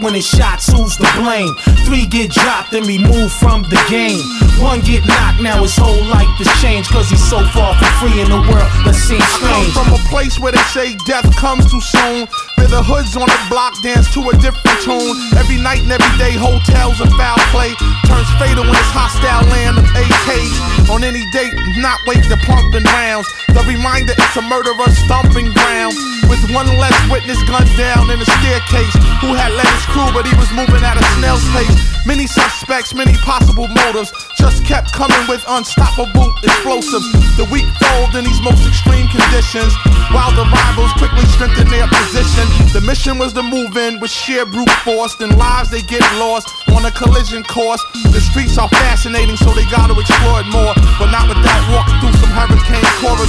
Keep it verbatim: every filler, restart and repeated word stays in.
when it's shots, who's to blame? Three get dropped and removed from the game. One get knocked, now his whole life has changed, cause he's so far from free in the world that seems strange. I come from a place where they say death comes too soon, where the hoods on the block dance to a different tune. Every night and every day, hotels and foul play turns fatal in this hostile land of A Ks. On any date, not wait the pumping rounds. The reminder it's a murderer's stomping ground. With one less witness gunned down in a staircase, who had led his crew but he was moving at a snail's pace. Many suspects, many possible motives, just kept coming with unstoppable explosives. The weak fold in these most extreme conditions, while the rivals quickly strengthened their position. The mission was to move in with sheer brute force, then lives they get lost on a collision course. The streets are fascinating, so they gotta explore it more, but not without walking through some hurricane corridors.